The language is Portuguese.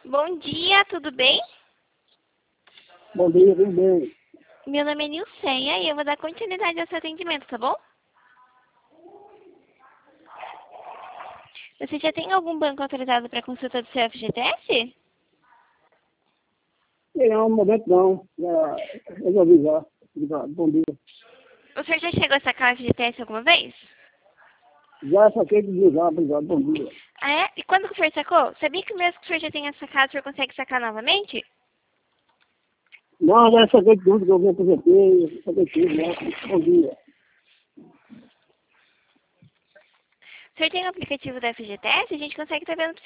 Bom dia, tudo bem? Bom dia, tudo bem? Meu nome é Nilceia e eu vou dar continuidade ao seu atendimento, tá bom? Você já tem algum banco autorizado para consulta do seu FGTS? Não, no momento não. Já resolvi já. Obrigado, bom dia. O senhor já chegou a sacar o FGTS alguma vez? Já saquei de desligar, obrigado, bom dia. Ah, é? E quando que o senhor sacou? Sabia que mesmo que o senhor já tenha sacado, o senhor consegue sacar novamente? Não, já saquei tudo que eu me aposentei, saquei tudo, né? Bom dia. O senhor tem o aplicativo da FGTS? A gente consegue estar vendo